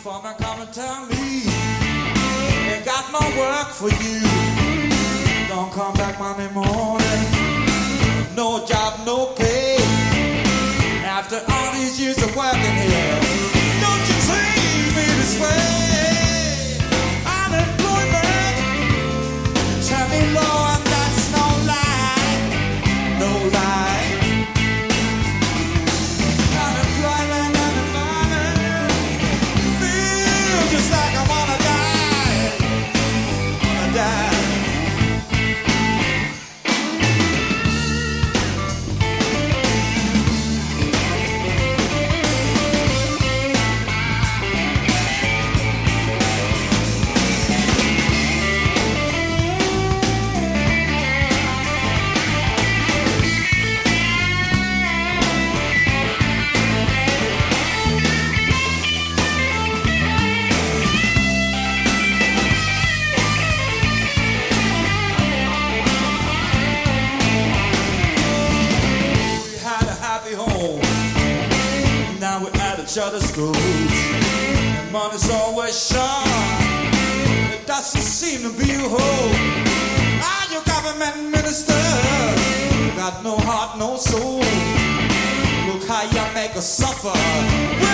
phone and come and tell me ain't got no work for you. Don't come back Monday morning. No job, no pay. After all these years of working here, don't you treat me this way. Unemployment, tell me, Lord, that's no lie, no lie. Unemployment, feel just like I wanna die. Each other's throats, and money's always short. It doesn't seem to be a hope. Ah, you government ministers got no heart, no soul. Look how you make us suffer.